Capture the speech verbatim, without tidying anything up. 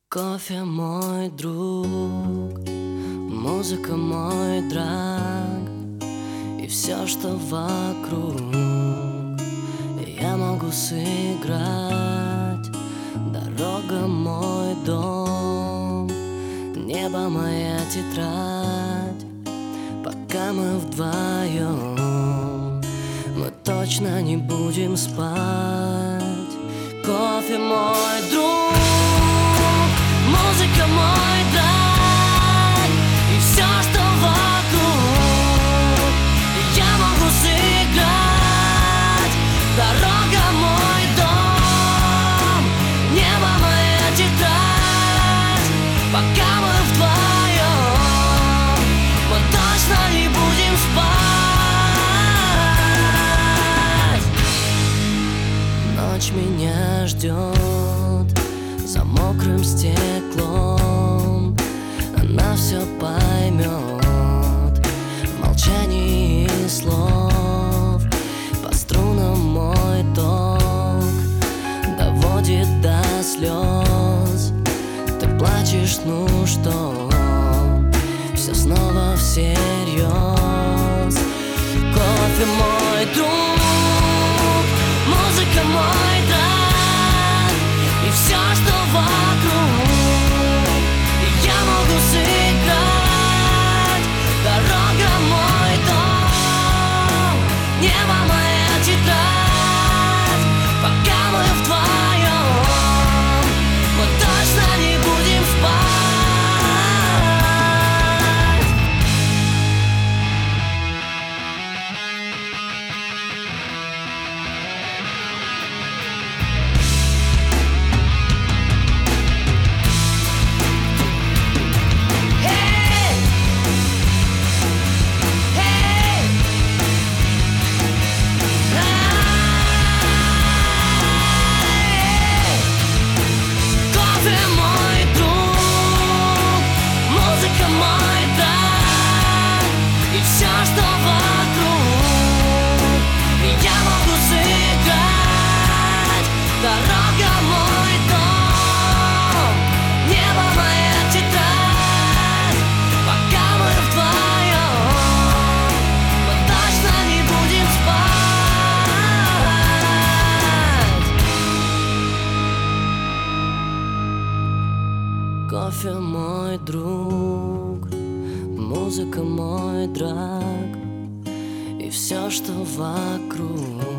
Кофе мой друг, музыка мой драг, и все, что вокруг, я могу сыграть. Дорога мой дом, небо моя тетрадь. Пока мы вдвоем, мы точно не будем спать. Кофе мой друг, музыка мой драг, и все, что вокруг, я могу сыграть. Дорога мой дом, небо моя тетрадь. Пока мы вдвоем, мы точно не будем спать. Ночь меня ждет за мокрым стеклом, она все поймет в молчании слов. По струнам мой ток доводит до слез. Ты плачешь, ну что, все снова всерьез. Кофе мой друг, музыка мой драг, и все, что вокруг, я могу сыграть. Дорога мой дом, небо моя тетрадь. Пока мы вдвоем, мы точно не будем спать. Дорога мой дом, небо моя тетрадь. Пока мы вдвоем, мы точно не будем спать. Кофе мой друг, музыка мой драг, и все, что вокруг,